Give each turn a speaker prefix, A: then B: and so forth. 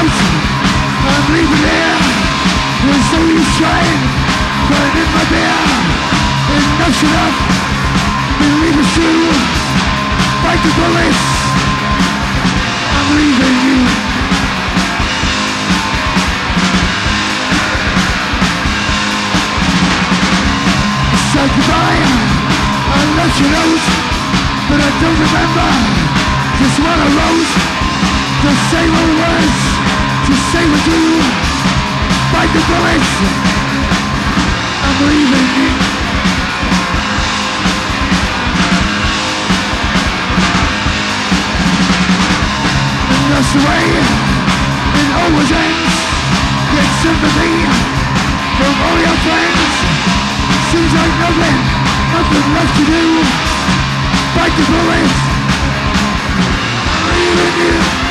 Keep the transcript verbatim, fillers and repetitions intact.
A: out, I'm leaving here. There's no use trying, burning my beer. Enough's enough, believe it's true. Fight the bullets, I'm leaving you. Said goodbye, I left your note, but I don't remember just what I wrote. The same old words to say with you. Fight the bullets, I'm leaving you. And that's the way it always ends. Get sympathy from all your friends. Seems like nothing, nothing left to do. Fight the bullets, I'm leaving you.